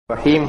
रहीम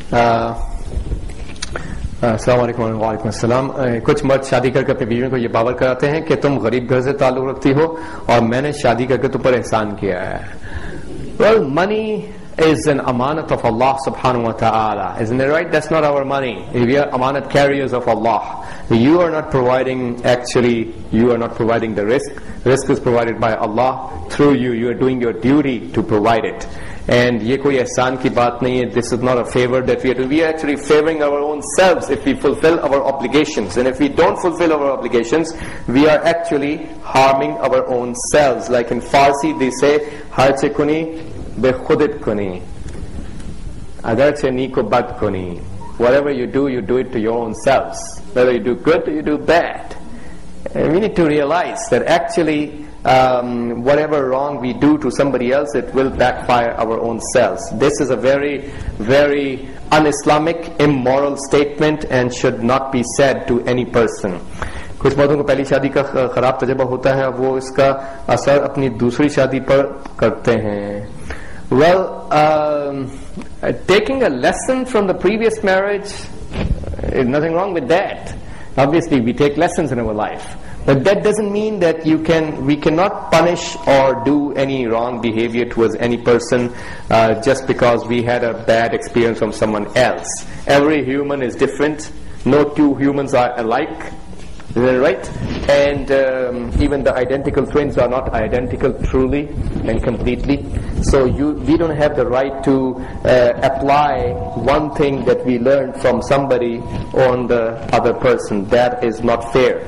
अस्सलाम वालेकुम वालेकुम अस्सलाम। कुछ मर्द शादी करके अपनी बीवियों को ये बावर कराते हैं कि तुम गरीब घर से ताल्लुक रखती हो और मैंने शादी करके तुम पर एहसान किया है। Well, money is an amanat of Allah subhanahu wa ta'ala. Isn't it right? That's not our money. We are amanat carriers of Allah. You are not providing, actually, you are not providing the risk. Risk is provided by Allah through you. You are doing your duty to provide it. And ये कोई एहसान की बात नहीं है. This is not a favor that we are doing. We are actually favoring our own selves if we fulfill our obligations. And if we don't fulfill our obligations, we are actually harming our own selves. Like in Farsi they say, harche kuni be khudit kuni, agarche niko bad kuni. Whatever you do it to your own selves. Whether you do good or you do bad. And we need to realize that actually whatever wrong we do to somebody else, it will backfire our own selves. This is a very, very un-Islamic, immoral statement and should not be said to any person. कुछ मर्दों को पहली शादी का खराब तजुर्बा होता है, वो इसका असर अपनी दूसरी शादी पर करते हैं. Well, taking a lesson from the previous marriage, nothing wrong with that. Obviously, we take lessons in our life. But that doesn't mean that we cannot punish or do any wrong behavior towards any person just because we had a bad experience from someone else. Every human is different. No two humans are alike. Is that right? And even the identical twins are not identical truly and completely. So we don't have the right to apply one thing that we learned from somebody on the other person. That is not fair.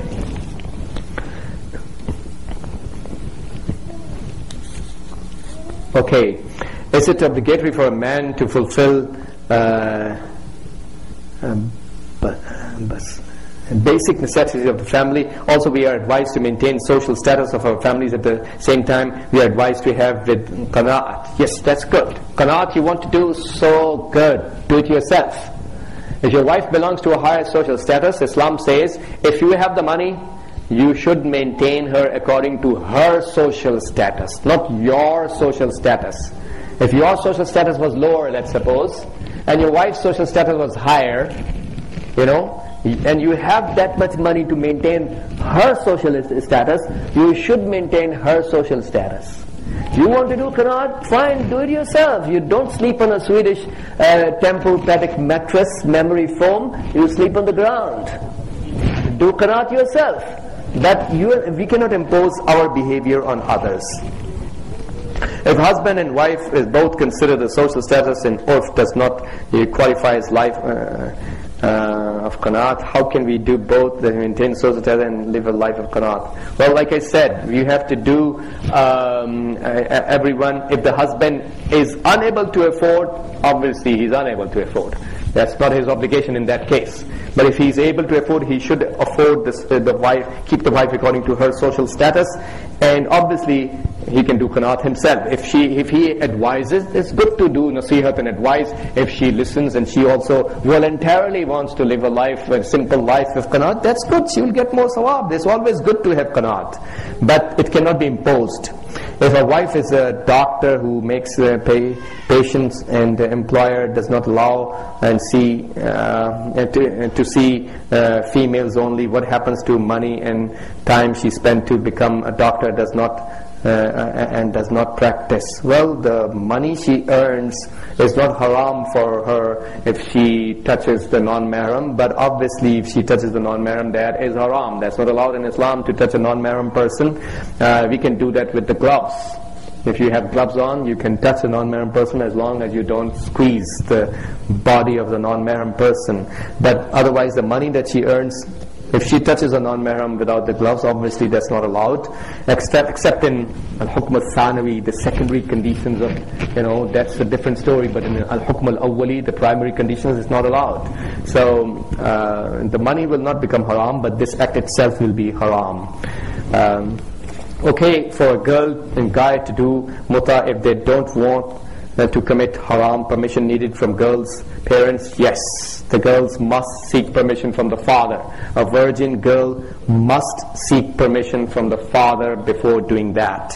Okay, is it obligatory for a man to fulfill basic necessities of the family? Also, we are advised to maintain social status of our families. At the same time, we are advised to have with qanaat. Yes, that's good. Qanaat you want to do, so good. Do it yourself. If your wife belongs to a higher social status, Islam says, if you have the money, you should maintain her according to her social status, not your social status. If your social status was lower, let's suppose, and your wife's social status was higher, and you have that much money to maintain her social status, you should maintain her social status. You want to do qanaat? Fine, do it yourself. You don't sleep on a Swedish Tempur-Pedic mattress, memory foam. You sleep on the ground. Do qanaat yourself. But we cannot impose our behavior on others. If husband and wife is both considered the social status and urf does not qualify as life of qanaat, how can we do both, maintain social status and live a life of qanaat? Well, like I said, we have to do everyone. If the husband is unable to afford, obviously he's unable to afford. That's not his obligation in that case. But if he's able to afford, he should afford the wife, keep the wife according to her social status, and obviously he can do qanaat himself. If he advises, it's good to do nasihat and advice. If she listens and she also voluntarily wants to live a simple life of qanaat, that's good. She will get more sawab. It's always good to have qanaat, but it cannot be imposed. If a wife is a doctor who makes patients and the employer does not allow and to see females only, what happens to money and time she spent to become a doctor and does not practice? Well, the money she earns is not haram for her if she touches the non-mahram, but obviously if she touches the non-mahram, that is haram. That's not allowed in Islam to touch a non-mahram person. We can do that with the gloves. If you have gloves on, you can touch a non-mahram person as long as you don't squeeze the body of the non-mahram person. But otherwise, the money that she earns, if she touches a non-mahram without the gloves, obviously that's not allowed, except in al-hukm al-thanawi, the secondary conditions of, that's a different story, but in al-hukm al-awwali, the primary conditions, is not allowed. So the money will not become haram, but this act itself will be haram. Okay, for a girl and guy to do muta if they don't want to commit haram, permission needed from girls' parents? Yes, the girls must seek permission from the father. A virgin girl must seek permission from the father before doing that.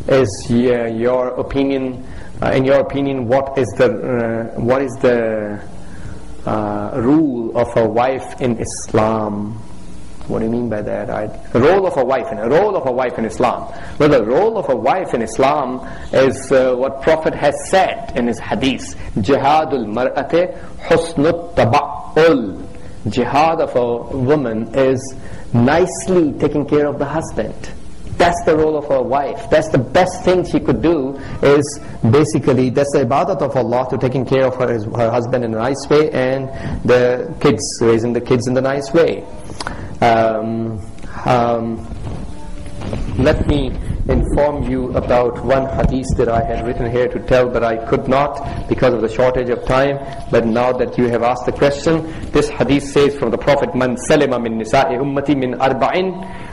is your opinion? In your opinion, what is the rule of a wife in Islam? What do you mean by that? The role of a wife in Islam. Well, the role of a wife in Islam is what Prophet has said in his hadith. Jihadul mar'ate husnut taba'ul. Jihad of a woman is nicely taking care of the husband. That's the role of a wife. That's the best thing she could do, is basically, that's the ibadat of Allah, to taking care of her husband in a nice way, and the kids, raising the kids in the nice way. Let me inform you about one hadith that I had written here to tell, but I could not because of the shortage of time. But now that you have asked the question, this hadith says from the Prophet, Man salima min nisa'i ummati min arba'in.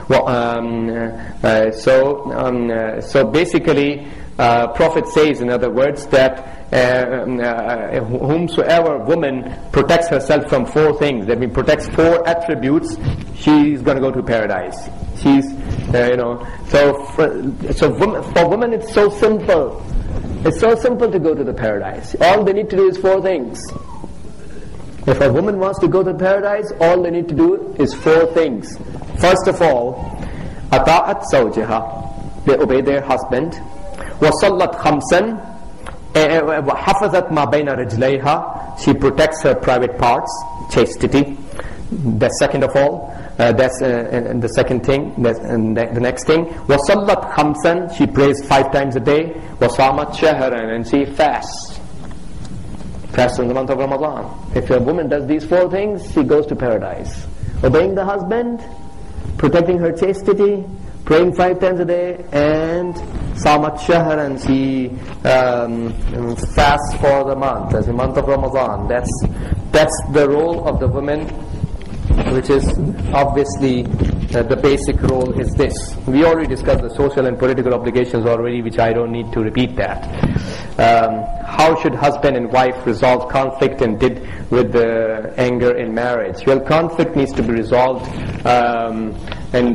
So basically, Prophet says, in other words, that whomsoever woman protects herself from 4 things, that means protects 4 attributes, she's going to go to paradise. She's, so for women it's so simple. It's so simple to go to the paradise. All they need to do is 4 things. If a woman wants to go to paradise, all they need to do is 4 things. First of all, ata'at zawjaha, they obey their husband. وَصَلَّتْ خَمْسًا وَحَفَظَتْ مَا بَيْنَ رِجْلَيْهَا, she protects her private parts, chastity. That's second of all. That's the second thing. The next thing, وَصَلَّتْ خَمْسًا, she prays 5 times a day. وَصَامَتْ شَهْرًا, and she fasts in the month of Ramadan. If a woman does these 4 things, she goes to paradise. Obeying the husband, protecting her chastity, praying 5 times a day, and Samat Shahr, and she fasts for the month, as the month of Ramadan. That's the role of the women, which is obviously the basic role is this. We already discussed the social and political obligations already, which I don't need to repeat that. How should husband and wife resolve conflict and deal with the anger in marriage? Well, conflict needs to be resolved in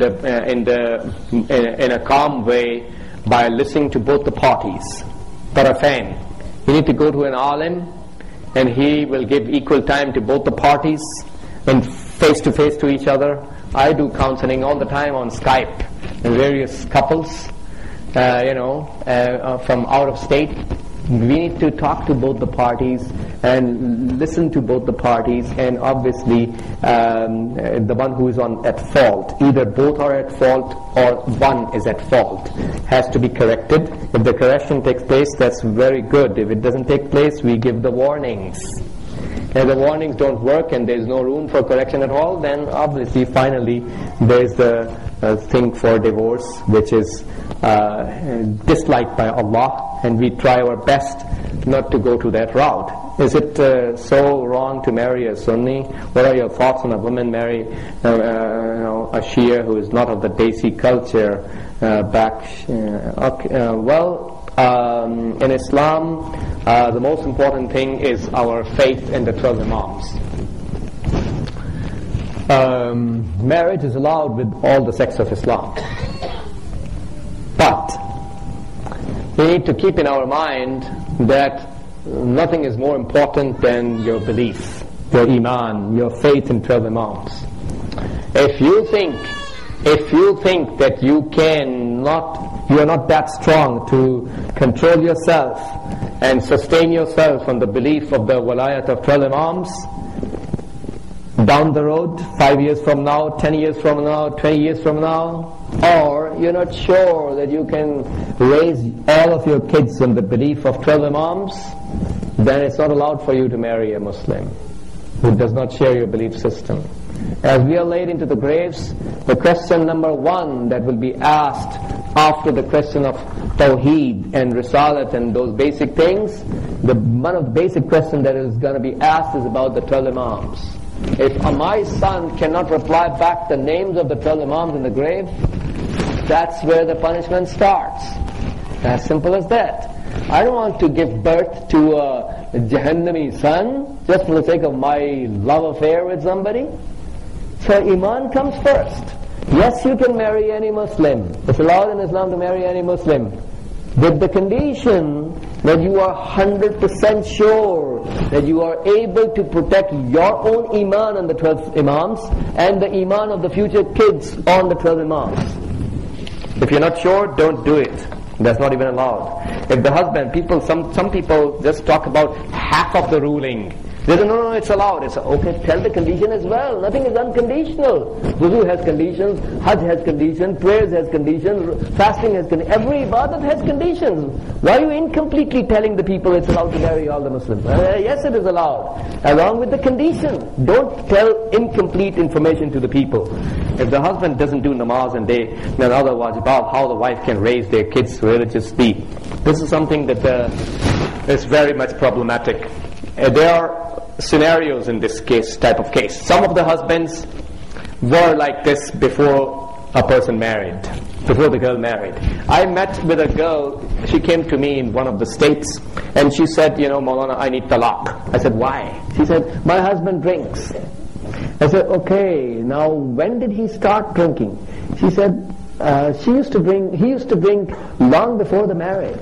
a calm way by listening to both the parties. Tarafain. You need to go to an alim, and he will give equal time to both the parties and face to face to each other. I do counseling all the time on Skype, and various couples, from out of state. We need to talk to both the parties and listen to both the parties, and obviously the one who is at fault, either both are at fault or one is at fault, has to be corrected. If the correction takes place, that's very good. If it doesn't take place, we give the warnings. If the warnings don't work and there's no room for correction at all, then obviously finally there's the thing for divorce, which is disliked by Allah, and we try our best not to go to that route. Is it so wrong to marry a Sunni? What are your thoughts on a woman marry a Shia who is not of the Desi culture in Islam, the most important thing is our faith in the 12 Imams. Marriage is allowed with all the sects of Islam, but we need to keep in our mind that nothing is more important than your belief, your iman, your faith in 12 Imams. If you think that you are not that strong to control yourself and sustain yourself on the belief of the walayat of 12 Imams, down the road, 5 years from now, 10 years from now, 20 years from now, or you're not sure that you can raise all of your kids on the belief of 12 Imams, then it's not allowed for you to marry a Muslim who does not share your belief system. As we are laid into the graves, the question number 1 that will be asked after the question of Tawheed and Risalat and those basic things, one of the basic questions that is going to be asked is about the 12 Imams. If my son cannot reply back the names of the 12 Imams in the grave, that's where the punishment starts. As simple as that. I don't want to give birth to a Jahannami son just for the sake of my love affair with somebody. So Iman comes first. Yes, you can marry any Muslim. It's allowed in Islam to marry any Muslim. with the condition that you are 100% sure that you are able to protect your own iman on the 12 imams and the iman of the future kids on the 12 imams. If you're not sure, don't do it. That's not even allowed. If the husband, some people just talk about half of the ruling. They say, no, it's allowed. It's okay, tell the condition as well. Nothing is unconditional. Wudu has conditions, Hajj has conditions, prayers has conditions, fasting has conditions. Every ibadat has conditions. Why are you incompletely telling the people it's allowed to marry all the Muslims? Yes, it is allowed. Along with the condition. Don't tell incomplete information to the people. If the husband doesn't do namaz and then other wajibat, how the wife can raise their kids religiously, this is something that is very much problematic. There are scenarios in this type of case. Some of the husbands were like this before a person married, before the girl married. I met with a girl, she came to me in one of the states, and she said, Maulana, I need talaq. I said, why? She said, my husband drinks. I said, okay, now when did he start drinking? She said, he used to drink long before the marriage.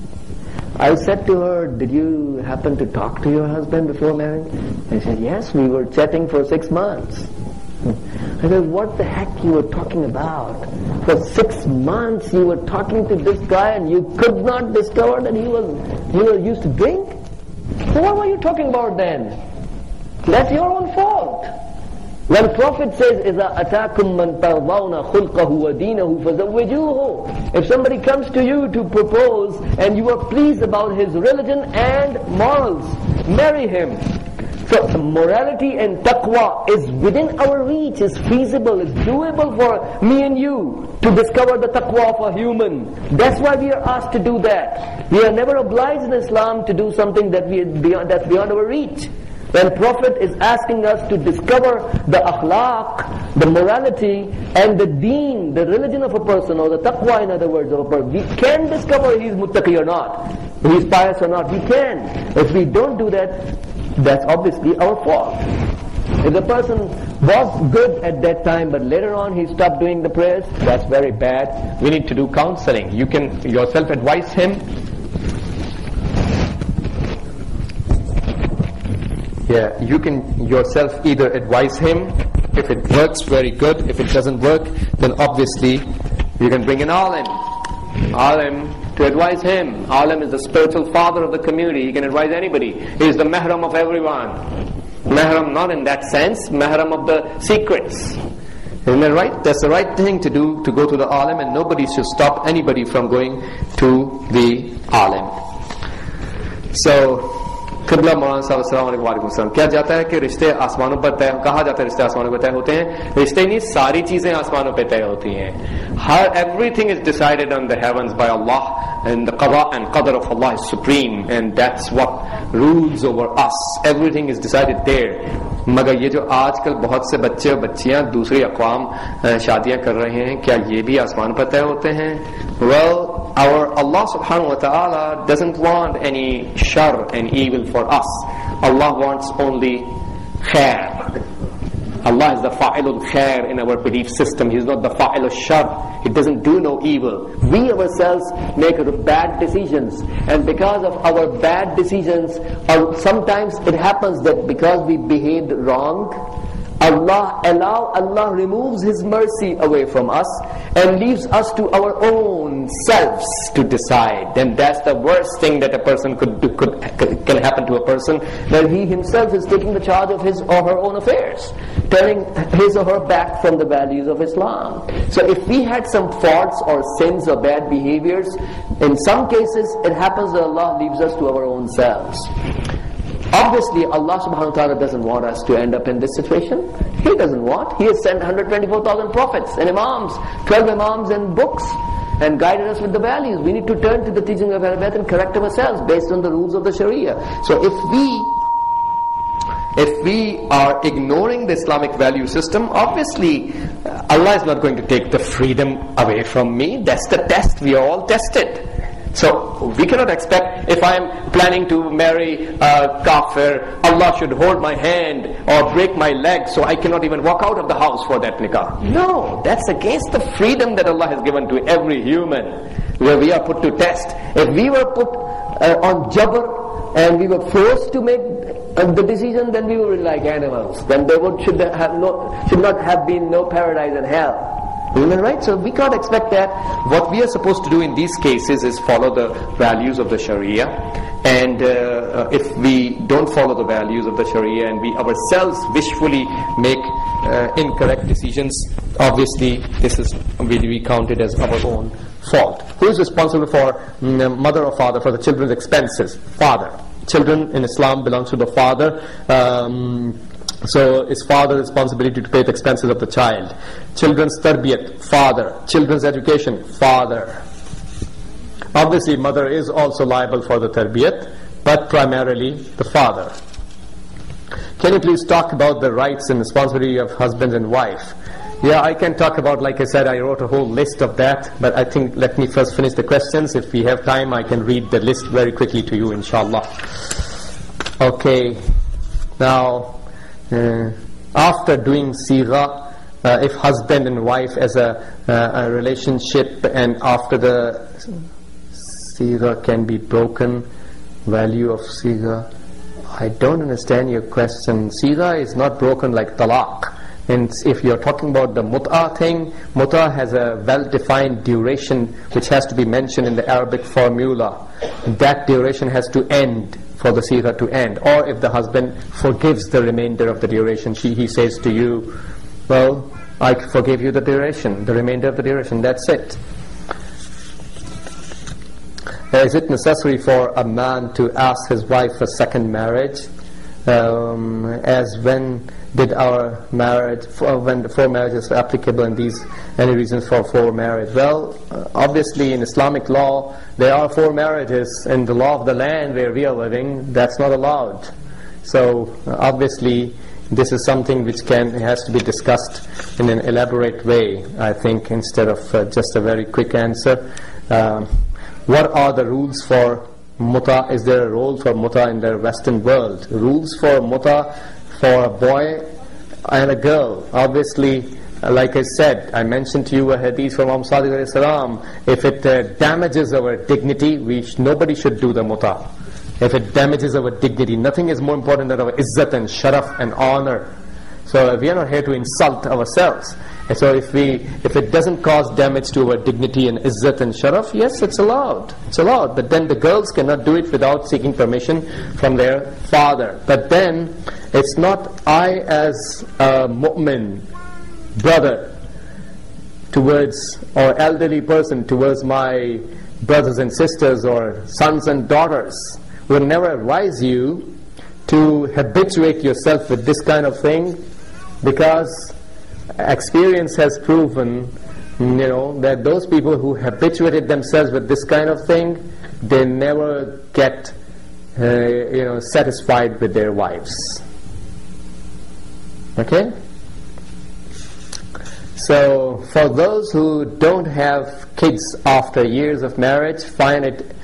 I said to her, did you happen to talk to your husband before marriage? I said, yes, we were chatting for 6 months. I said, what the heck you were talking about? For 6 months you were talking to this guy and you could not discover that he used to drink? So what were you talking about then? That's your own fault. When Prophet says, إِذَا أَتَاكُمْ مَنْ تَرْضَوْنَ خُلْقَهُ وَدِينَهُ فَزَوِّجُوهُ. If somebody comes to you to propose and you are pleased about his religion and morals, marry him. So morality and taqwa is within our reach, is feasible, is doable for me and you to discover the taqwa of a human. That's why we are asked to do that. We are never obliged in Islam to do something that's beyond our reach. When Prophet is asking us to discover the akhlaq, the morality, and the deen, the religion of a person, or the taqwa in other words of a person, we can discover he's muttaqi or not, he's pious or not, we can. If we don't do that, that's obviously our fault. If the person was good at that time, but later on he stopped doing the prayers, that's very bad. We need to do counseling. You can yourself advise him. Yeah, you can yourself either advise him. If it works, very good. If it doesn't work, then obviously you can bring an alim to advise him. Alim is the spiritual father of the community. He can advise anybody. He is the mahram of everyone. Mahram not in that sense, mahram of the secrets. Isn't that right? That's the right thing to do, to go to the alim, and nobody should stop anybody from going to the alim. So क़िबला मौलाना साहब अस्सलाम वालेकुम वालेकुम सलाम। क्या जाता है कि रिश्ते आसमानों पर तय, कहा जाता है रिश्ते आसमानों पर तय होते हैं? रिश्ते नहीं, सारी चीजें आसमानों पर तय होती हैं. Everything is decided on the heavens by Allah, and the qada and qadar of Allah is supreme, and that's what rules over us. Everything is decided there. मगर ये जो आजकल बहुत से बच्चे और बच्चियां दूसरी अक़वाम शादियां कर रहे हैं, क्या ये भी आसमान पर तय होते हैं? Well, our Allah subhanahu wa ta'ala doesn't want any shar and evil for us. Allah wants only khair. Allah is the fa'ilul khair in our belief system. He is not the fa'ilul shar. He doesn't do no evil. We ourselves make bad decisions, and because of our bad decisions, sometimes it happens that because we behaved wrong, Allah removes His mercy away from us and leaves us to our own selves to decide. Then that's the worst thing that a person can happen to a person, that he himself is taking the charge of his or her own affairs, turning his or her back from the values of Islam. So if we had some faults or sins or bad behaviors, in some cases it happens that Allah leaves us to our own selves. Obviously, Allah subhanahu wa ta'ala doesn't want us to end up in this situation. He doesn't want. He has sent 124,000 prophets and imams, 12 imams and books, and guided us with the values. We need to turn to the teaching of Ahlul Bayt and correct ourselves based on the rules of the Sharia. So if we are ignoring the Islamic value system, obviously Allah is not going to take the freedom away from me. That's the test. We are all tested. So we cannot expect, if I am planning to marry a kafir, Allah should hold my hand or break my leg so I cannot even walk out of the house for that nikah. No, that's against the freedom that Allah has given to every human. where we are put to test. If we were put on jabr and we were forced to make the decision, then we would be like animals. Then there should not have been no paradise and hell. Isn't that right? So we can't expect that. What we are supposed to do in these cases is follow the values of the Sharia. And if we don't follow the values of the Sharia and we ourselves wishfully make incorrect decisions, obviously this is will be counted as our own fault. Who is responsible for mother or father for the children's expenses? Father. Children in Islam belongs to the father. So it's father's responsibility to pay the expenses of the child. Children's tarbiyat, father. Children's education, father. Obviously mother is also liable for the tarbiyat, but primarily the father. Can you please talk about the rights and responsibility of husband and wife? Yeah, I can talk about, like I said, I wrote a whole list of that, but I think let me first finish the questions. If we have time, I can read the list very quickly to you, inshallah. Okay, now after doing sigha, if husband and wife as a relationship, and after the sigha can be broken, value of sigha, I don't understand your question. Sigha is not broken like talaq. And if you're talking about the mut'ah thing, mut'ah has a well-defined duration which has to be mentioned in the Arabic formula. That duration has to end for the sigha to end. Or if the husband forgives the remainder of the duration, he says to you, well, I forgive you the duration, the remainder of the duration, that's it. Is it necessary for a man to ask his wife for second marriage? As when did our marriage, when the 4 marriages are applicable, and these any reasons for 4 marriage? Well, obviously in Islamic law there are 4 marriages. In the law of the land where we are living, that's not allowed. So obviously this is something which has to be discussed in an elaborate way, I think, instead of just a very quick answer. What are the rules for muta? Is there a role for muta in the Western world? Rules for muta for a boy and a girl. Obviously, like I said, I mentioned to you a hadith from Imam Sadiq alayhi salam. If it damages our dignity, nobody should do the muta. If it damages our dignity, nothing is more important than our izzat and sharaf and honor. So we are not here to insult ourselves. And so if it doesn't cause damage to our dignity and izzat and sharaf, yes, it's allowed. It's allowed. But then the girls cannot do it without seeking permission from their father. But then it's not I as a mu'min brother towards, or elderly person towards my brothers and sisters or sons and daughters will never advise you to habituate yourself with this kind of thing, because experience has proven, that those people who habituated themselves with this kind of thing, they never get, satisfied with their wives. Okay? So, for those who don't have kids after years of marriage, find it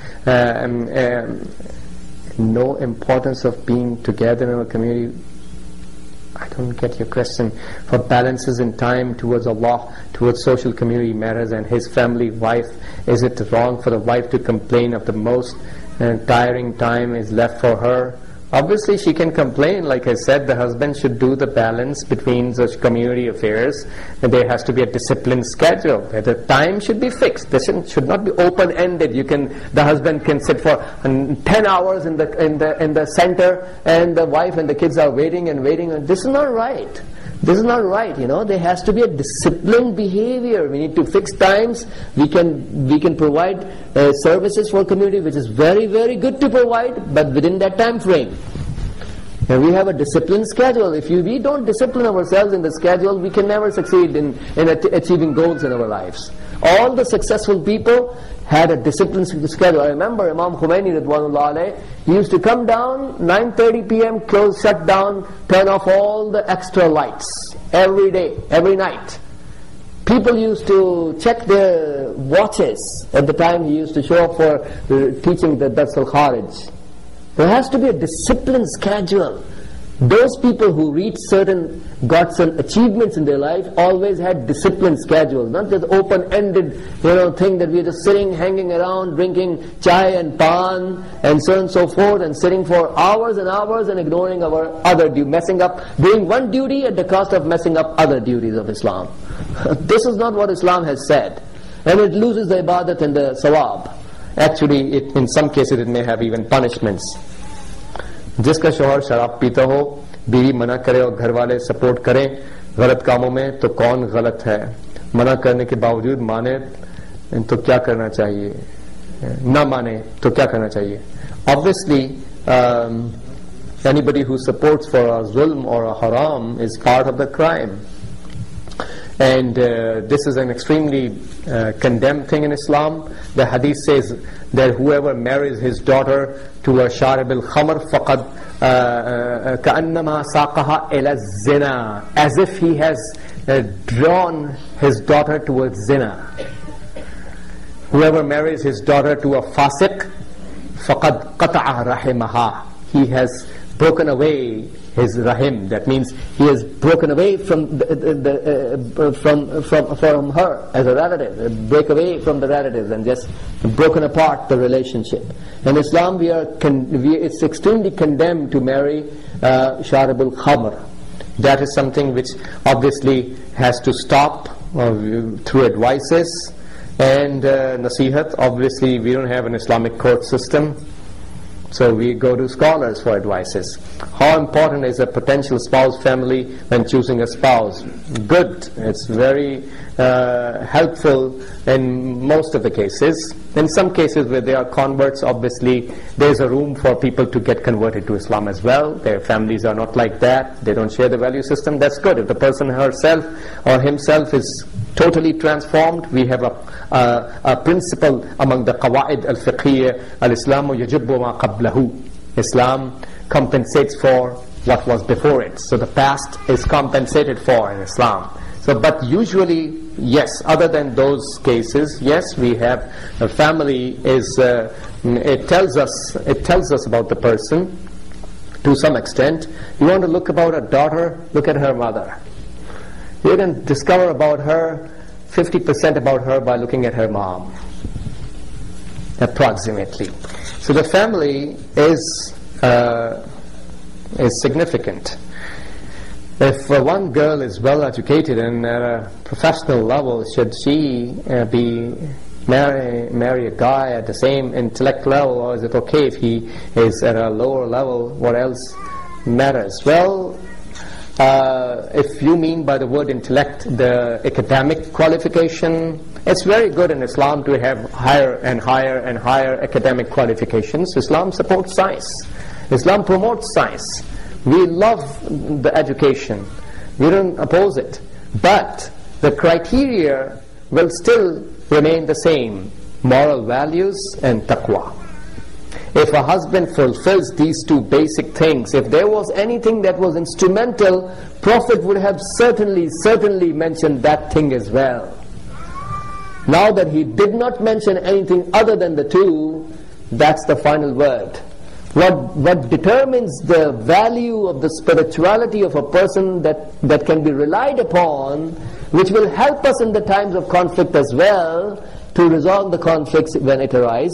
no importance of being together in a community. I don't get your question. For balances in time towards Allah, towards social community matters and his family, wife, is it wrong for the wife to complain of the most tiring time is left for her? Obviously she can complain. Like I said, the husband should do the balance between such community affairs, and there has to be a disciplined schedule. The time should be fixed. This should not be open-ended. The husband can sit for 10 hours in the center, and the wife and the kids are waiting and waiting. This is not right. This is not right. There has to be a disciplined behavior. We need to fix times. We can provide services for community, which is very, very good to provide, but within that time frame. And we have a disciplined schedule. If we don't discipline ourselves in the schedule, we can never succeed in achieving goals in our lives. All the successful people had a disciplined schedule. I remember Imam Khomeini Ridwanullah alayh, he used to come down 9:30 p.m., shut down, turn off all the extra lights every day, every night. People used to check their watches. At the time he used to show up for teaching the Dars al-Kharij. There has to be a disciplined schedule. Those people who got certain achievements in their life always had disciplined schedules, not just open-ended, thing that we're just sitting, hanging around, drinking chai and pan, and so on and so forth, and sitting for hours and hours and ignoring our other doing one duty at the cost of messing up other duties of Islam. This is not what Islam has said. And it loses the ibadat and the sawab. Actually, in some cases it may have even punishments. जिसका शौहर शराब पीता हो, बीवी मना करे और घर वाले सपोर्ट करें गलत कामों में, तो कौन गलत है? मना करने के बावजूद माने तो क्या करना चाहिए? ना माने तो क्या करना चाहिए? Obviously, anybody who supports for a zulm or a haram is part of the crime. And this is an extremely condemned thing in Islam. The hadith says that whoever marries his daughter to a sharib al-khamr faqad ka'annama saqaha ila zina, as if he has drawn his daughter towards zina. Whoever marries his daughter to a fasiq faqad qata'a rahimaha, he has broken away his rahim. That means he has broken away from from her as a relative, break away from the relatives and just broken apart the relationship. In Islam, it's extremely condemned to marry sharib al-khamr. That is something which obviously has to stop through advices and nasihat. Obviously, we don't have an Islamic court system, so we go to scholars for advices. How important is a potential spouse family when choosing a spouse? Good. It's very helpful in most of the cases. In some cases where they are converts, obviously there's a room for people to get converted to Islam as well. Their families are not like that. They don't share the value system. That's good. If the person herself or himself is totally transformed, we have a principle among the qawaid al-fiqhiyya, al-Islamu yajibbu ma qablahu. Islam compensates for what was before it. So the past is compensated for in Islam. So, but usually, yes, other than those cases, yes, we have a family is, it tells us about the person to some extent. You want to look about a daughter, look at her mother. You can discover about her 50% about her by looking at her mom, approximately. So the family is significant. If one girl is well educated and at a professional level, should she marry a guy at the same intellect level, or is it okay if he is at a lower level? What else matters? Well, if you mean by the word intellect the academic qualification, it's very good in Islam to have higher and higher and higher academic qualifications. Islam supports science. Islam promotes science. We love the education. We don't oppose it. But the criteria will still remain the same: moral values and taqwa. If a husband fulfills these two basic things, if there was anything that was instrumental, Prophet would have certainly mentioned that thing as well. Now that he did not mention anything other than the two, that's the final word. What determines the value of the spirituality of a person that can be relied upon, which will help us in the times of conflict as well, to resolve the conflicts when they arise,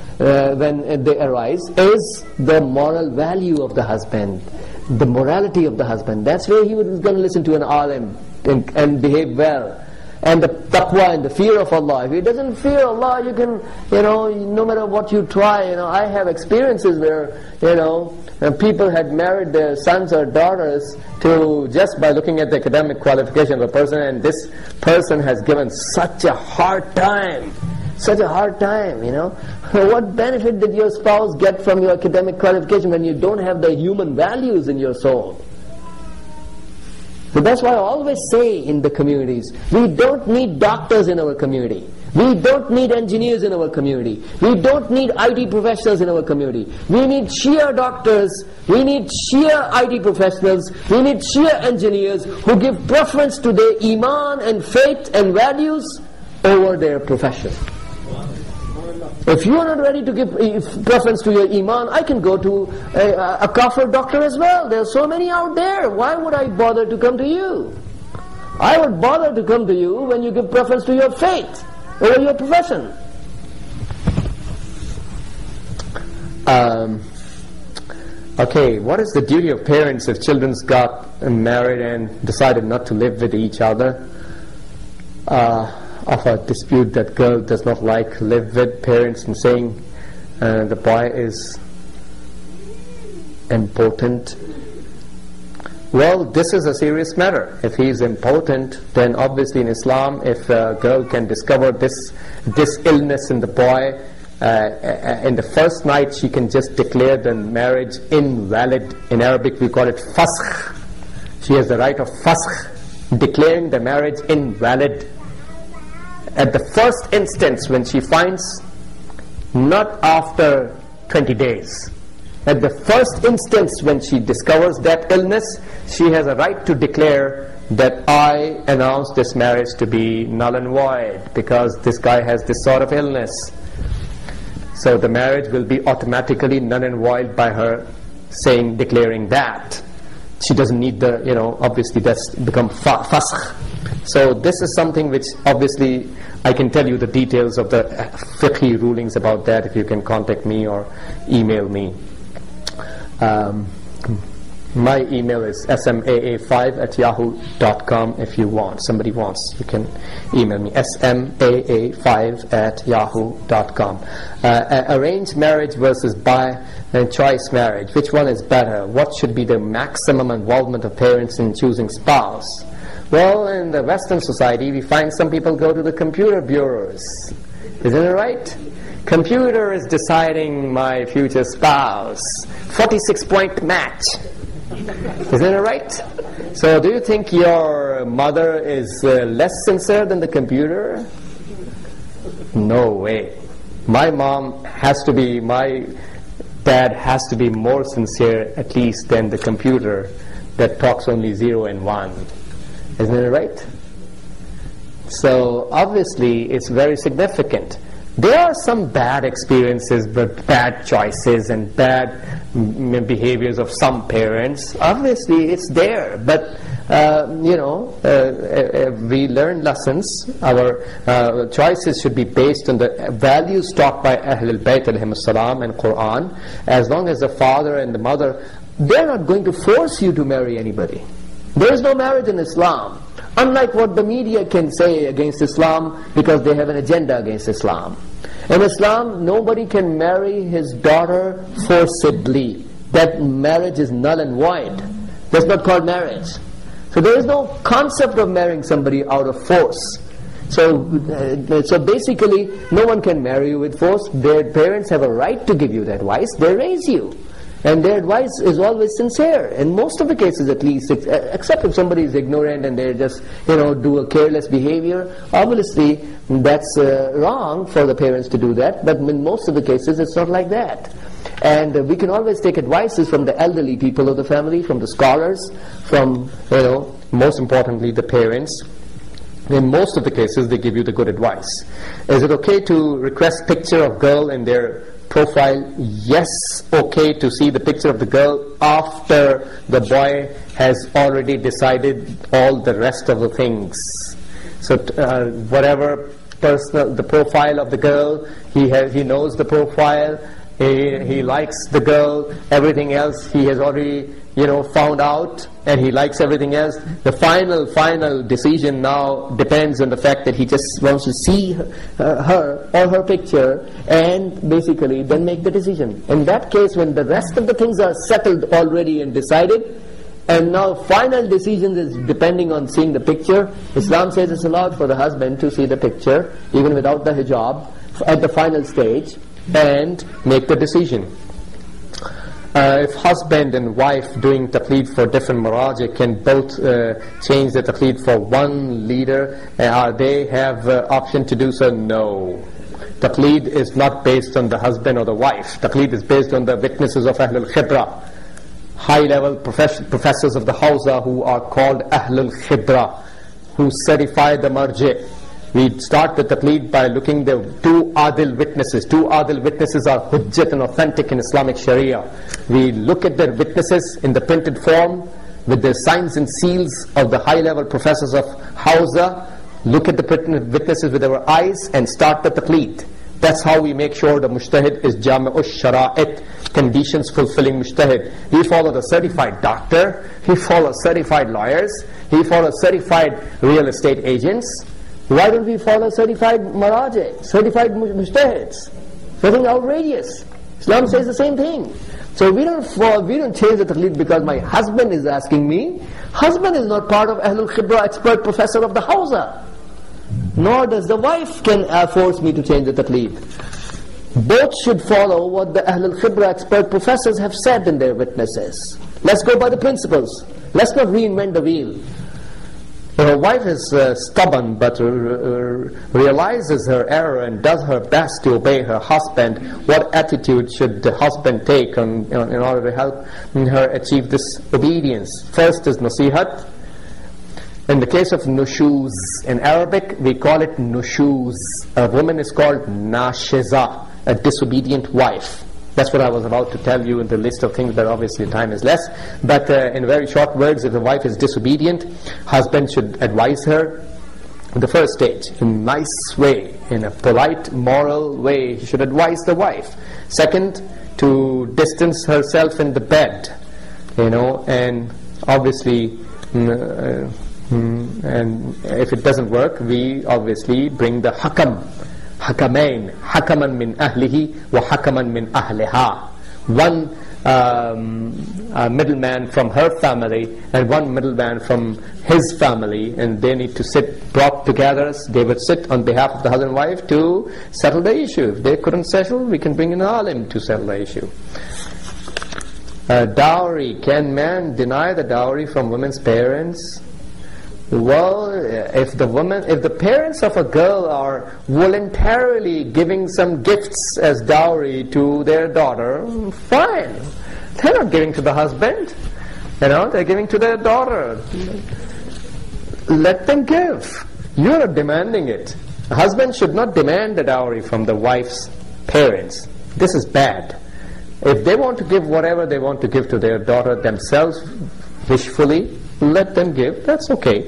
is the moral value of the husband, the morality of the husband. That's where he is going to listen to an alim and behave well. And the taqwa and the fear of Allah. If he doesn't fear Allah, you can, no matter what you try, I have experiences where, people had married their sons or daughters to just by looking at the academic qualification of a person, and this person has given such a hard time. What benefit did your spouse get from your academic qualification when you don't have the human values in your soul? So that's why I always say in the communities, we don't need doctors in our community. We don't need engineers in our community. We don't need IT professionals in our community. We need Shia doctors, we need Shia IT professionals, we need Shia engineers who give preference to their iman and faith and values over their profession. If you are not ready to give preference to your iman, I can go to a kafir doctor as well. There are so many out there. Why would I bother to come to you? I would bother to come to you when you give preference to your faith over your profession. Okay, what is the duty of parents if children's got married and decided not to live with each other? Of a dispute that girl does not like, live with parents and saying the boy is important. Well, this is a serious matter. If he is important, then obviously in Islam, if a girl can discover this illness in the boy, in the first night she can just declare the marriage invalid. In Arabic we call it fasakh. She has the right of fasakh, declaring the marriage invalid at the first instance when she finds, not after 20 days. At the first instance when she discovers that illness, she has a right to declare that I announce this marriage to be null and void because this guy has this sort of illness. So the marriage will be automatically null and void by her declaring that. She doesn't need obviously that's become fasakh. So this is something which obviously I can tell you the details of the fiqhi rulings about that if you can contact me or email me. My email is smaa5@yahoo.com. If somebody wants, you can email me smaa5@yahoo.com. Arranged marriage versus by choice marriage, which one is better? What should be the maximum involvement of parents in choosing spouse? Well, in the Western society we find some people go to the computer bureaus. Isn't it right? Computer is deciding my future spouse. 46-point match. Isn't it right? So do you think your mother is less sincere than the computer? No way. My dad has to be more sincere at least than the computer that talks only 0 and 1. Isn't it right? So obviously it's very significant. There are some bad experiences, but bad choices and bad behaviors of some parents. Obviously it's there, but we learn lessons. Our choices should be based on the values taught by Ahlul Bayt alayhimus salam and Quran. As long as the father and the mother, they're not going to force you to marry anybody. There is no marriage in Islam, unlike what the media can say against Islam because they have an agenda against Islam. In Islam, nobody can marry his daughter forcibly. That marriage is null and void. That's not called marriage. So there is no concept of marrying somebody out of force. So basically, no one can marry you with force. Their parents have a right to give you that advice. They raise you. And their advice is always sincere. In most of the cases at least, except if somebody is ignorant and they just, do a careless behavior. Obviously, that's wrong for the parents to do that. But in most of the cases, it's not like that. And we can always take advices from the elderly people of the family, from the scholars, from, most importantly, the parents. In most of the cases, they give you the good advice. Is it okay to request picture of girl in their profile? Yes, okay to see the picture of the girl after the boy has already decided all the rest of the things. So whatever the profile of the girl, he knows the profile, he likes the girl, everything else he has already found out, and he likes everything else. The final decision now depends on the fact that he just wants to see her or her picture and basically then make the decision. In that case, when the rest of the things are settled already and decided, and now final decision is depending on seeing the picture, Islam says it's allowed for the husband to see the picture even without the hijab at the final stage and make the decision. If husband and wife doing taqleed for different maraji can both change the taqleed for one leader, they have option to do so? No. Taqleed is not based on the husband or the wife. Taqleed is based on the witnesses of Ahlul Khibra, high-level professors of the Hawza who are called Ahlul Khibra, who certify the marji. We start the taqleed by looking the two adil witnesses. Two adil witnesses are hujjat and authentic in Islamic Sharia. We look at their witnesses in the printed form with the signs and seals of the high-level professors of Hausa. Look at the printed witnesses with our eyes and start the taqleed. That's how we make sure the mujtahid is jami'ush shara'it, conditions fulfilling mujtahid. He follows a certified doctor, he follows certified lawyers, he follows certified real estate agents. Why don't we follow certified maraji, certified mujtahids? Nothing outrageous. Islam says the same thing. So we don't change the taqleed because my husband is asking me. Husband is not part of Ahlul Khibra, expert professor of the Hausa. Nor does the wife can force me to change the taqleed. Both should follow what the Ahlul Khibra expert professors have said in their witnesses. Let's go by the principles. Let's not reinvent the wheel. If a wife is stubborn but realizes her error and does her best to obey her husband, what attitude should the husband take in order to help her achieve this obedience? First is nasihat. In the case of nushuz, in Arabic we call it nushuz. A woman is called nashiza, a disobedient wife. That's what I was about to tell you in the list of things, but obviously time is less. But in very short words, if the wife is disobedient, husband should advise her in the first stage, in a nice way, in a polite, moral way. He should advise the wife. Second, to distance herself in the bed, and obviously, and if it doesn't work, we obviously bring the hakamain, hakaman min ahlihi wa hakaman min ahliha. One middleman from her family and one middleman from his family, and they need to sit brought together. They would sit on behalf of the husband and wife to settle the issue. If they couldn't settle, we can bring an alim to settle the issue. Dowry. Can man deny the dowry from women's parents? Well, if the parents of a girl are voluntarily giving some gifts as dowry to their daughter, fine. They're not giving to the husband. They're giving to their daughter. Let them give. You're not demanding it. A husband should not demand the dowry from the wife's parents. This is bad. If they want to give whatever they want to give to their daughter themselves, wishfully, let them give. That's okay.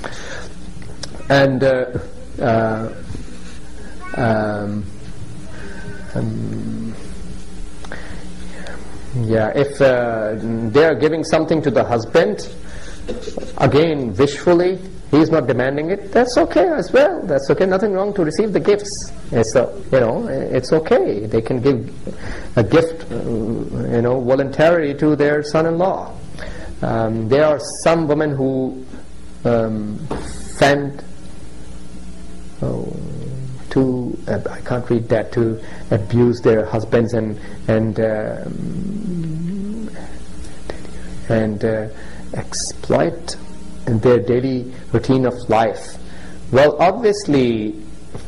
And if they are giving something to the husband, again wishfully, he is not demanding it, that's okay as well. That's okay. Nothing wrong to receive the gifts. It's okay. They can give a gift, voluntarily to their son-in-law. There are some women who fend I can't read that, to abuse their husbands and exploit their daily routine of life. Well, obviously,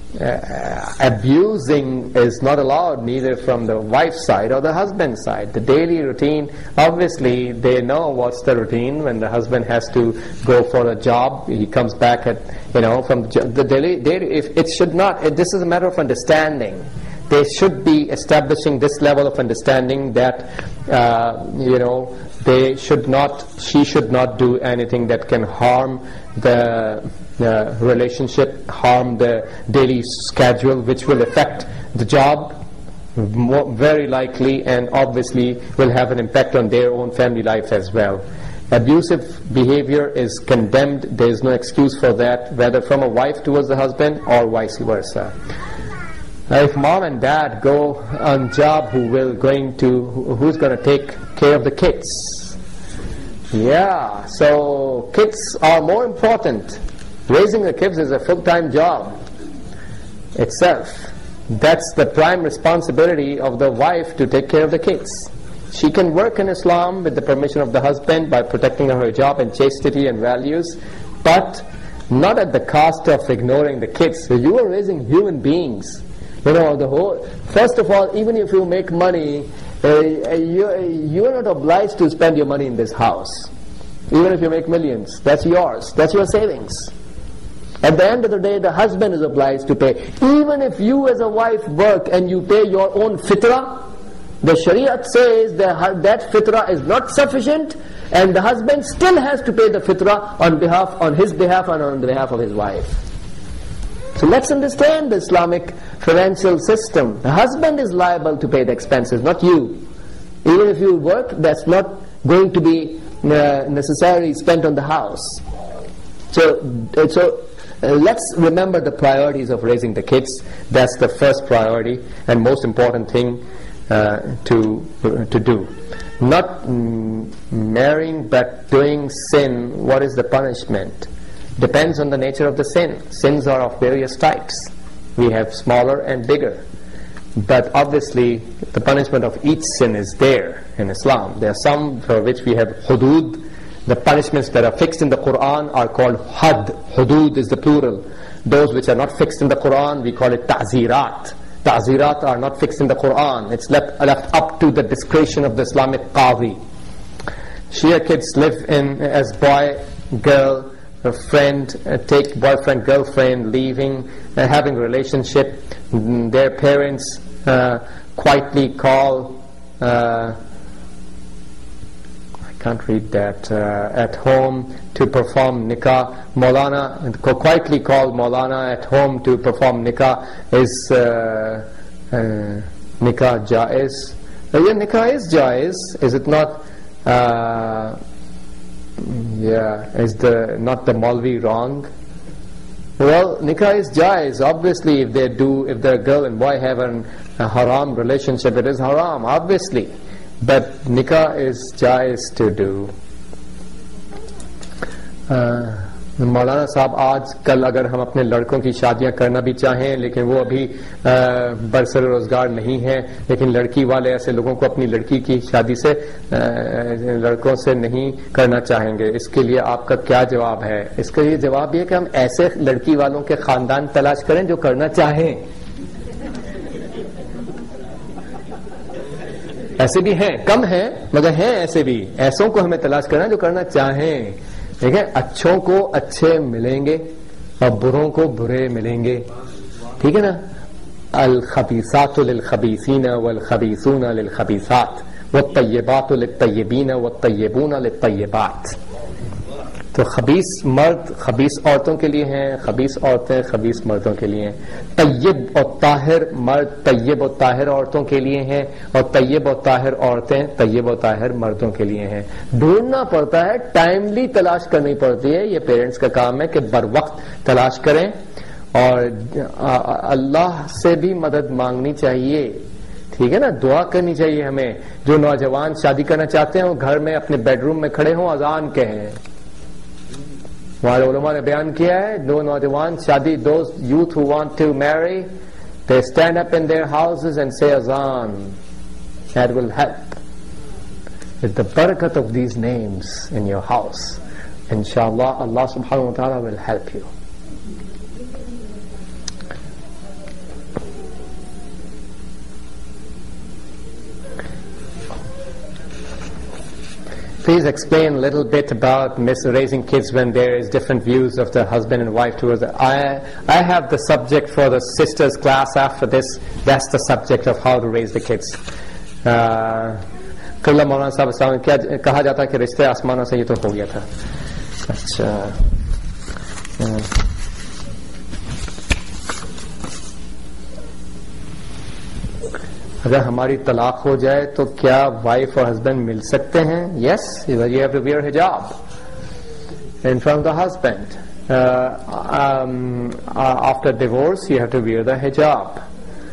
abusing is not allowed neither from the wife's side or the husband's side. The daily routine, obviously they know what's the routine. When the husband has to go for a job, he comes back at from the daily. If it should not. This is a matter of understanding. They should be establishing this level of understanding that they should not. She should not do anything that can harm the relationship, harm the daily schedule, which will affect the job very likely, and obviously will have an impact on their own family life as well. Abusive behavior is condemned. There is no excuse for that, whether from a wife towards the husband or vice versa. If mom and dad go on job, who's going to take care of the kids? Yeah, so kids are more important. Raising the kids is a full-time job itself. That's the prime responsibility of the wife, to take care of the kids. She can work in Islam with the permission of the husband by protecting her hijab and chastity and values, but not at the cost of ignoring the kids. So you are raising human beings. First of all, even if you make money, you are not obliged to spend your money in this house. Even if you make millions, that's yours. That's your savings. At the end of the day, the husband is obliged to pay. Even if you as a wife work and you pay your own fitrah, the Shariat says that fitrah is not sufficient, and the husband still has to pay the fitrah on his behalf and on the behalf of his wife. So let's understand the Islamic financial system. The husband is liable to pay the expenses, not you. Even if you work, that's not going to be necessarily spent on the house. So let's remember the priorities of raising the kids. That's the first priority and most important thing to do. Not marrying but doing sin. What is the punishment? Depends on the nature of the sin. Sins are of various types. We have smaller and bigger. But obviously the punishment of each sin is there in Islam. There are some for which we have hudud. The punishments that are fixed in the Quran are called had. Hudud is the plural. Those which are not fixed in the Quran, we call it ta'zirat. Ta'zirat are not fixed in the Quran. It's left up to the discretion of the Islamic qadi. Shia kids live in as boy, girl, a friend, take boyfriend, girlfriend, leaving, having a relationship. Their parents quietly call, I can't read that, at home to perform nikah. Maulana, quietly call Maulana at home to perform nikah. Is nikah jaiz? Yeah, nikah is jaiz. Is it not? Is not the Maulvi wrong? Well, nikah is jaiz. Obviously, if the girl and boy have a haram relationship, it is haram, obviously. But nikah is jaiz to do. मौलाना साहब आज कल अगर हम अपने लड़कों की शादियां करना भी चाहें लेकिन वो अभी बरसर रोजगार नहीं है, लेकिन लड़की वाले ऐसे लोगों को अपनी लड़की की शादी से लड़कों से नहीं करना चाहेंगे, इसके लिए आपका क्या जवाब है? इसका ये जवाब ये कि हम ऐसे लड़की वालों के खानदान तलाश करें जो करना चाहें. ऐसे भी हैं, कम हैं मगर हैं ऐसे भी. ऐसों को हमें तलाश करना जो करना चाहें. ठीक है, अच्छों को अच्छे मिलेंगे और बुरों को बुरे मिलेंगे. ठीक है ना. अल खबीसातु लिल खबीसीना वल खबीसूना लिल खबीसात वत्तय्यबातु लित तय्यबीना वत्तय्यबूना लित तय्यबात. तो खबीस मर्द खबीस औरतों के लिए हैं, खबीस औरतें खबीस मर्दों के लिए हैं. तय्यब और ताहिर मर्द तय्यब और ताहिर औरतों के लिए हैं, और तय्यब और ताहिर औरतें तय्यब और ताहिर मर्दों के लिए हैं. ढूंढना पड़ता है, टाइमली तलाश करनी पड़ती है. ये पेरेंट्स का काम है कि बर वक्त तलाश करें और अल्लाह से भी मदद मांगनी चाहिए. ठीक है ना, दुआ करनी चाहिए हमें. जो नौजवान शादी करना चाहते हैं वो घर में अपने बेडरूम में खड़े हों, अजान कहें. हमारे उलमा ने बयान किया है, दो नौजवान शादी, those youth who want to marry, they stand up in their houses and say azan. That will help. With the barakat of these names in your house, inshallah, Allah subhanahu wa ta'ala will help you. Please explain a little bit about raising kids when there is different views of the husband and wife towards it. I have the subject for the sisters class after this. That's the subject of how to raise the kids. Qibla Maulana Sahib क्या कहा जाता है कि रिश्ते आसमानों से ये तो हो गया था. अच्छा, अगर हमारी तलाक हो जाए तो क्या वाइफ और हस्बैंड मिल सकते हैं? Yes, you have to wear hijab in front of the husband. After divorce, you have to wear the hijab.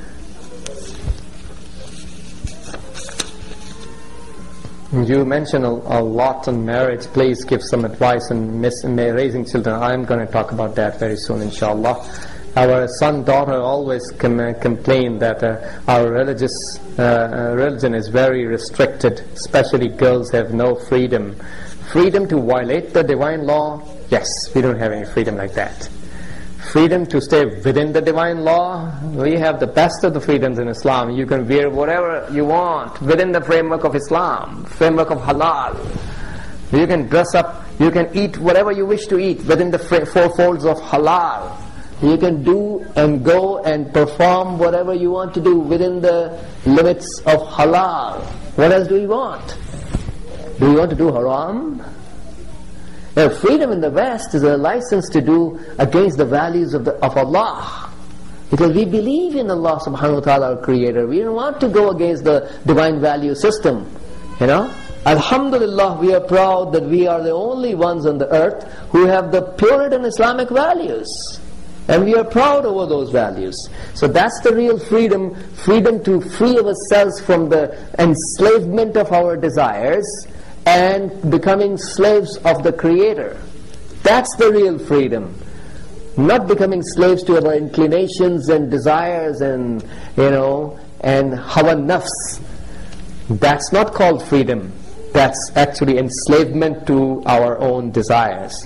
You mentioned a lot on marriage. Please give some advice on raising children. I am going to talk about that very soon, inshallah. Our son-daughter always complain that our religion is very restricted, especially girls have no freedom. Freedom to violate the divine law? Yes, we don't have any freedom like that. Freedom to stay within the divine law? We have the best of the freedoms in Islam. You can wear whatever you want within the framework of Islam, framework of halal. You can dress up You can eat whatever you wish to eat within the four folds of halal. You can do and go and perform whatever you want to do within the limits of halal. What else do you want? Do you want to do haram? Now, freedom in the West is a license to do against the values of Allah. Because we believe in Allah subhanahu wa ta'ala, our creator. We don't want to go against the divine value system. You know? Alhamdulillah, we are proud that we are the only ones on the earth who have the Puritan Islamic values. And we are proud over those values. So that's the real freedom. Freedom to free ourselves from the enslavement of our desires and becoming slaves of the Creator. That's the real freedom. Not becoming slaves to our inclinations and desires and, and hawa nafs. That's not called freedom. That's actually enslavement to our own desires.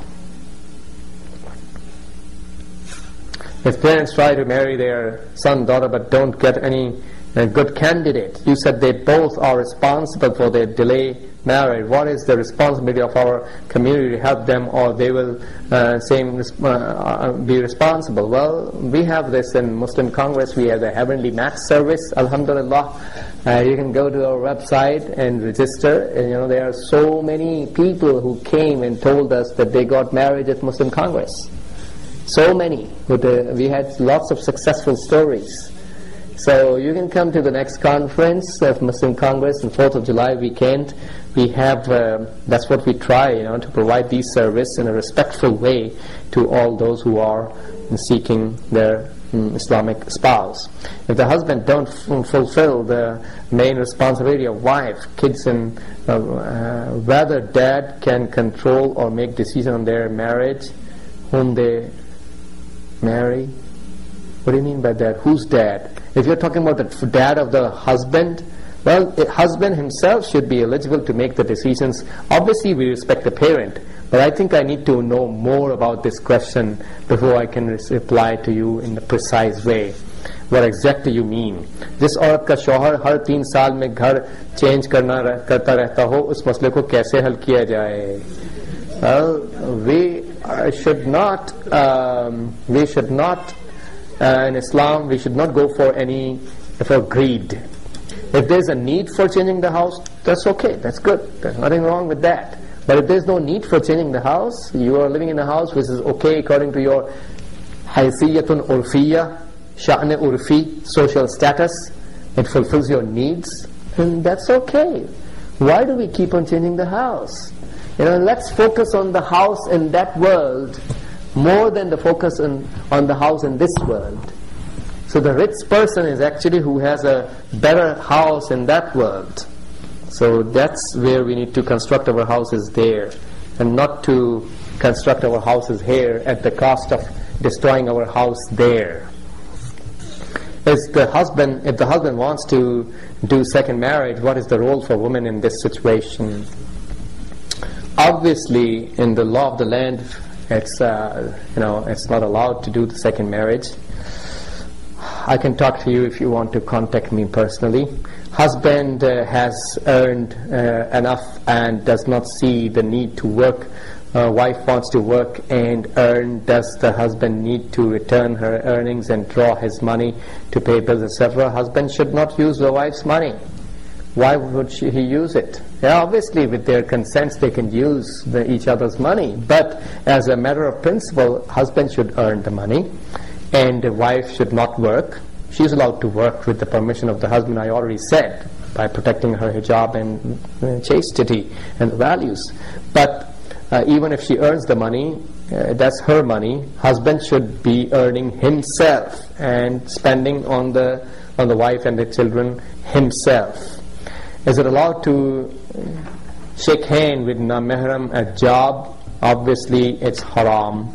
If parents try to marry their son, daughter, but don't get any good candidate, you said they both are responsible for their delay marriage. What is the responsibility of our community to help them, or they will be responsible? Well, we have this in Muslim Congress. We have the Heavenly Match Service, alhamdulillah. You can go to our website and register. And, there are so many people who came and told us that they got married at Muslim Congress. So many. We had lots of successful stories. So you can come to the next conference of Muslim Congress on 4th of July weekend. We have, that's what we try, to provide these service in a respectful way to all those who are seeking their Islamic spouse. If the husband don't fulfill the main responsibility of wife, kids, and whether dad can control or make decisions on their marriage, whom they marry. What do you mean by that? Who's dad? If you're talking about the dad of the husband, well, the husband himself should be eligible to make the decisions. Obviously, we respect the parent, but I think I need to know more about this question before I can reply to you in a precise way. What exactly you mean? जिस औरत का शौहर हर 3 साल में घर change करता रहता हो, उस मसले को कैसे हल किया जाए? Well, we should not in Islam, we should not go for greed. If there's a need for changing the house, that's okay, that's good, there's nothing wrong with that. But if there's no need for changing the house, you are living in a house which is okay according to your haysiyatun urfiyya, sha'ne urfi, social status, it fulfills your needs, then that's okay. Why do we keep on changing the house? Let's focus on the house in that world more than the focus on the house in this world. So the rich person is actually who has a better house in that world. So that's where we need to construct our houses there, and not to construct our houses here at the cost of destroying our house there. If the husband wants to do second marriage, what is the role for women in this situation? Obviously, in the law of the land, it's not allowed to do the second marriage. I can talk to you if you want to contact me personally. Husband has earned enough and does not see the need to work. Wife wants to work and earn. Does the husband need to return her earnings and draw his money to pay bills, etc.? Husband should not use the wife's money. Why would he use it? Yeah, obviously with their consents they can use each other's money, but as a matter of principle, husband should earn the money and the wife should not work. She's allowed to work with the permission of the husband, I already said, by protecting her hijab and chastity and values. But even if she earns the money, that's her money. Husband should be earning himself and spending on the wife and the children himself. Is it allowed to shake hand with na-mahram at job? Obviously it's haram.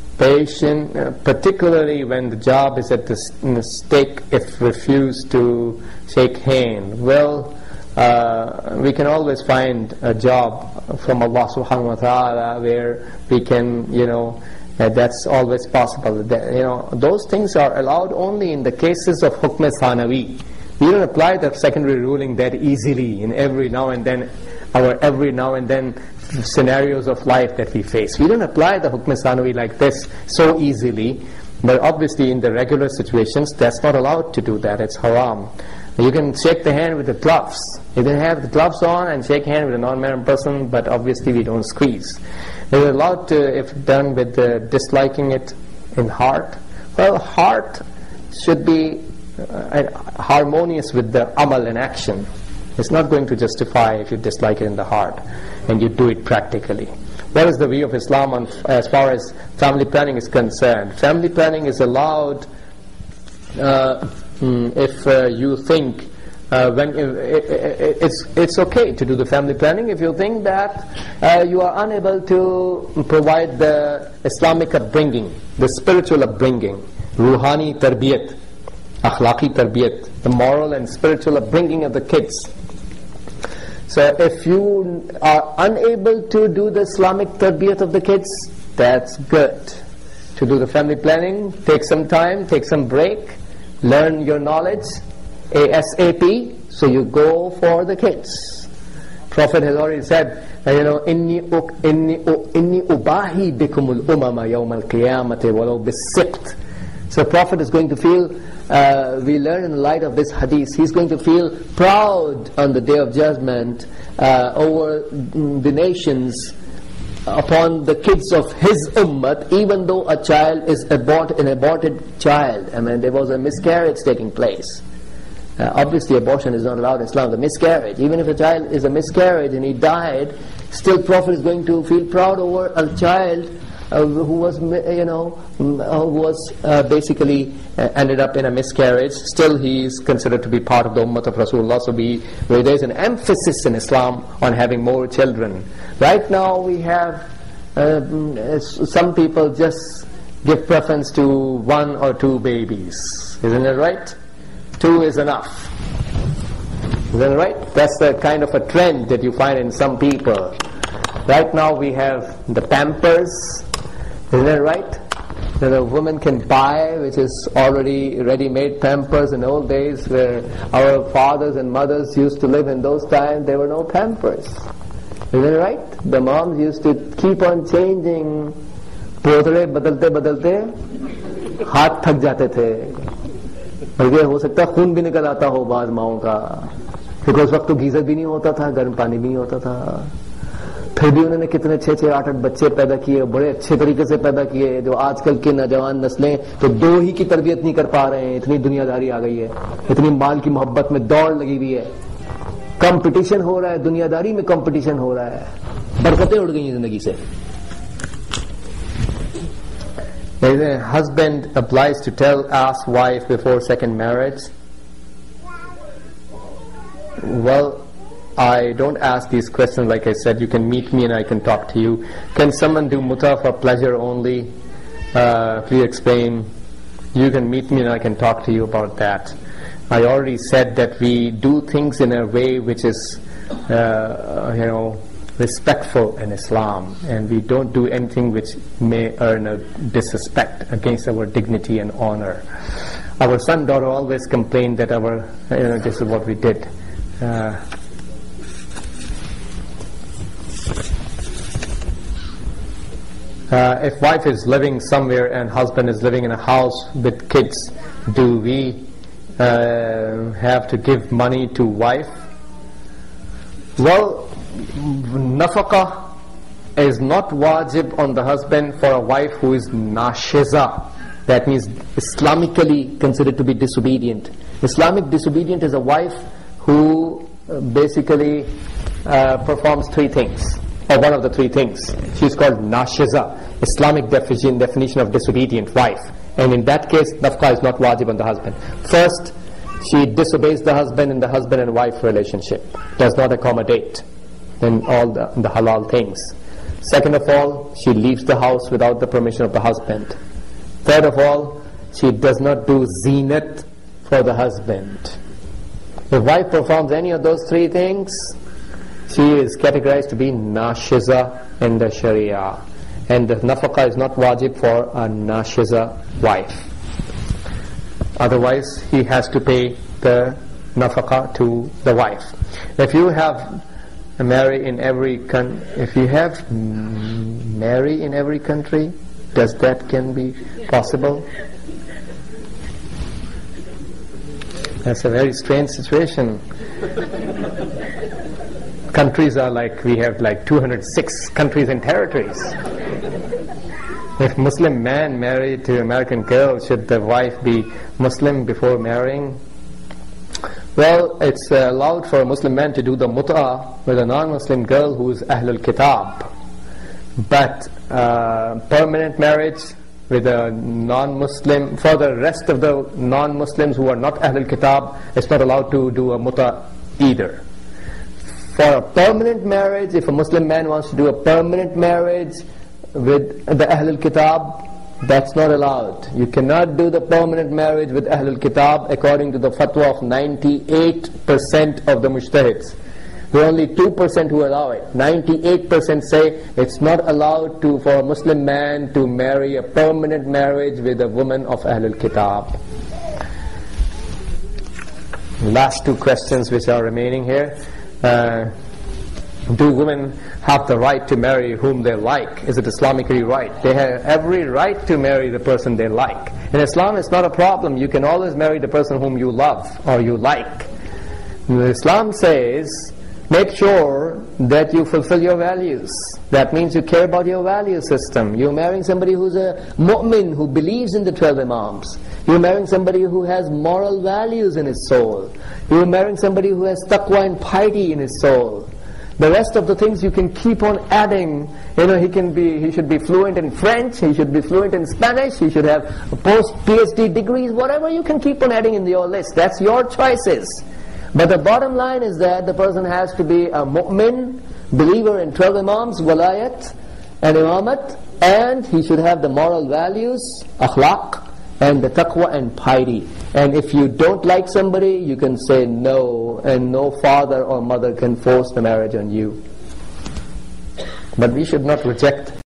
Particularly when the job is at the stake, if refused to shake hand. Well, we can always find a job from Allah subhanahu wa ta'ala where we can, that's always possible. Those things are allowed only in the cases of hukm thanawi. We don't apply the secondary ruling that easily in every now and then scenarios of life that we face. We don't apply the hukm sanawi like this so easily, but obviously in the regular situations that's not allowed to do that. It's haram. You can shake the hand with the gloves. You can have the gloves on and shake hand with a non-married person, but obviously we don't squeeze. It's allowed to, if done with disliking it in heart. Well, heart should be harmonious with the amal and action. It's not going to justify if you dislike it in the heart and you do it practically. What is the view of Islam on, as far as family planning is concerned? Family planning is allowed if you think it's okay to do the family planning if you think that you are unable to provide the Islamic upbringing, the spiritual upbringing, ruhani tarbiyat, akhlaqi tarbiyat, the moral and spiritual upbringing of the kids. So if you are unable to do the Islamic tarbiyat of the kids, that's good. To do the family planning, take some time, take some break, learn your knowledge ASAP, so you go for the kids. Prophet has already said, inni ubahi bikumul umama yawm al-qiyamati walau bis-sibt. So Prophet is going to feel, we learn in the light of this hadith, he's going to feel proud on the Day of Judgment over the nations, upon the kids of his ummah, even though a child is an aborted child. I mean, there was a miscarriage taking place. Obviously abortion is not allowed in Islam, the miscarriage. Even if a child is a miscarriage and he died, still Prophet is going to feel proud over a child who was basically ended up in a miscarriage. Still he is considered to be part of the ummah of Rasulullah. So there is an emphasis in Islam on having more children. Right now we have some people just give preference to 1 or 2 babies. Isn't it right? 2 is enough. Isn't it right? That's the kind of a trend that you find in some people. Right now we have the Pampers. Isn't that right? That a woman can buy, which is already ready-made Pampers. In old days, where our fathers and mothers used to live in those times, there were no Pampers. Isn't that right? The moms used to keep on changing. पोतरे बदलते बदलते हाथ थक जाते थे, बल्कि हो सकता है खून भी निकल आता हो बाज माओं का, क्योंकि उस वक्त तो गीजर भी नहीं होता था, गर्म पानी भी नहीं होता था. फिर भी उन्होंने कितने 6-6, 8-8 बच्चे पैदा किए, बड़े अच्छे तरीके से पैदा किए. जो आजकल के नौजवान नस्लें तो 2 ही की तरबियत नहीं कर पा रहे हैं, इतनी दुनियादारी आ गई है, इतनी माल की मोहब्बत में दौड़ लगी हुई है, कंपटीशन हो रहा है, दुनियादारी में कंपटीशन हो रहा है, बरकतें उड़ गई हैं जिंदगी से. A husband obliged to ask wife before second marriage? Well, I don't ask these questions. Like I said, you can meet me and I can talk to you. Can someone do muta for pleasure only? Please explain. You can meet me and I can talk to you about that. I already said that we do things in a way which is, respectful in Islam, and we don't do anything which may earn a disrespect against our dignity and honor. Our son, daughter always complained that this is what we did. If wife is living somewhere and husband is living in a house with kids, do we have to give money to wife? Well, nafaqah is not wajib on the husband for a wife who is nashiza. That means Islamically considered to be disobedient. Islamic disobedient is a wife who basically performs 3 things, or one of the 3 things. She is called nashiza, Islamic definition of disobedient wife. And in that case, nafaqah is not wajib on the husband. First, she disobeys the husband in the husband and wife relationship, does not accommodate in all the halal things. Second of all, she leaves the house without the permission of the husband. Third of all, she does not do zinat for the husband. If wife performs any of those 3 things, she is categorized to be nashiza in the Sharia, and the nafaqah is not wajib for a nashiza wife. Otherwise, he has to pay the nafaqah to the wife. If you have marry in every if you have marry in every country, does that can be possible? That's a very strange situation. Countries are like, we have like 206 countries and territories. If Muslim man married to American girl, should the wife be Muslim before marrying? Well, it's allowed for a Muslim man to do the mut'ah with a non-Muslim girl who is Ahlul Kitab. But permanent marriage with a non-Muslim, for the rest of the non-Muslims who are not Ahlul Kitab, it's not allowed to do a mut'ah either. For a permanent marriage, if a Muslim man wants to do a permanent marriage with the Ahlul Kitab, that's not allowed. You cannot do the permanent marriage with Ahlul Kitab according to the fatwa of 98% of the mujtahids. There are only 2% who allow it. 98% say it's not allowed for a Muslim man to marry a permanent marriage with a woman of Ahlul Kitab. Last two questions which are remaining here. Do women have the right to marry whom they like? Is it Islamically right? They have every right to marry the person they like. In Islam, it's not a problem. You can always marry the person whom you love or you like. Islam says, make sure that you fulfill your values. That means you care about your value system. You're marrying somebody who's a mu'min, who believes in the 12 Imams. You're marrying somebody who has moral values in his soul. You're marrying somebody who has taqwa and piety in his soul. The rest of the things you can keep on adding. He should be fluent in French, he should be fluent in Spanish, he should have post-PhD degrees, whatever you can keep on adding in your list. That's your choices. But the bottom line is that the person has to be a mu'min, believer in 12 Imams, walayat and imamat, and he should have the moral values, akhlaq, and the taqwa and piety. And if you don't like somebody, you can say no, and no father or mother can force the marriage on you. But we should not reject